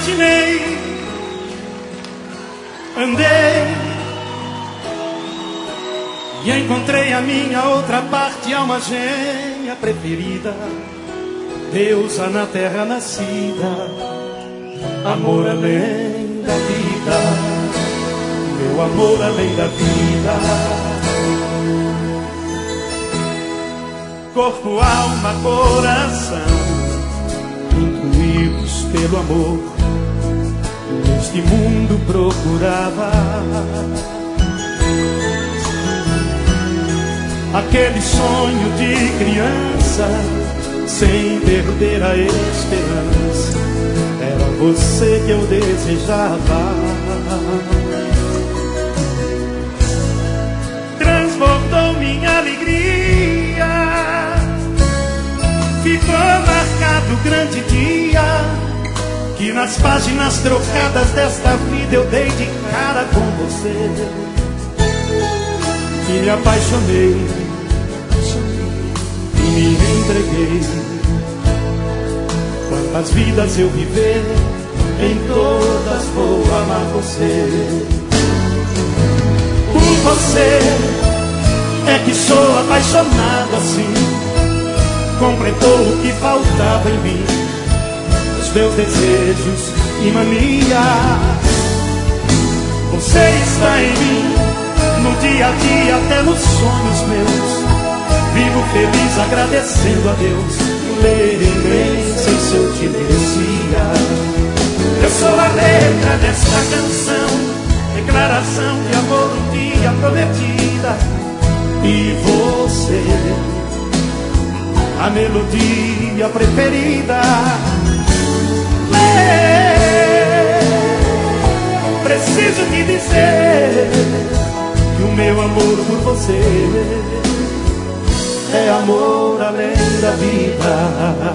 imaginei, andei e encontrei a minha outra parte, alma gêmea preferida, deusa na terra nascida, amor além da vida, meu amor além da vida. Corpo, alma, coração, incluídos pelo amor, neste mundo procurava aquele sonho de criança, sem perder a esperança. Era você que eu desejava. Transbordou minha alegria, ficou marcado o grande dia que nas páginas trocadas desta vida eu dei de cara com você. E me apaixonei e me entreguei. Quantas vidas eu viver, em todas vou amar você. Por você é que sou apaixonado assim. Completou o que faltava em mim, os meus desejos e manias. Você está em mim, no dia a dia, até nos sonhos meus. Vivo feliz agradecendo a Deus. Lerei sem se eu te merecia. Eu sou a letra desta canção, declaração de amor um dia prometida. E você, a melodia preferida. Preciso te dizer que o meu amor por você é amor além da vida.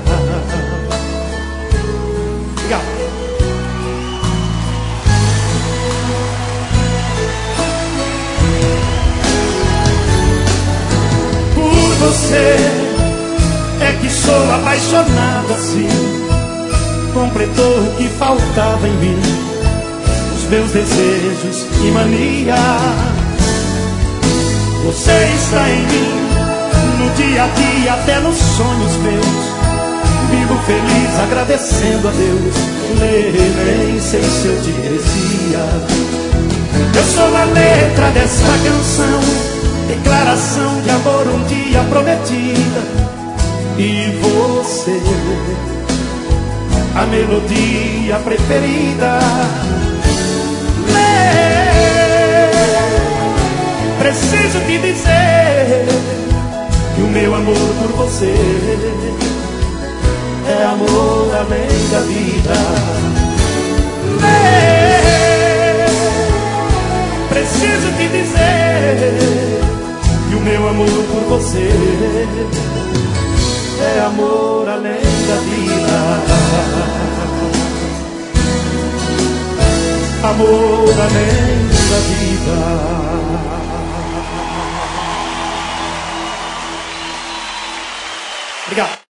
Obrigado. Por você é que sou apaixonado assim. Completou o que faltava em mim, os meus desejos e manias. Você está em mim, no dia a dia, até nos sonhos meus. Vivo feliz agradecendo a Deus. Nem sei se eu te merecia. Eu sou a letra desta canção, declaração de amor um dia prometida. E você, a melodia preferida. Preciso te dizer que o meu amor por você é amor além da vida. Preciso te dizer que o meu amor por você é amor além da vida. Amor além da vida. Obrigado.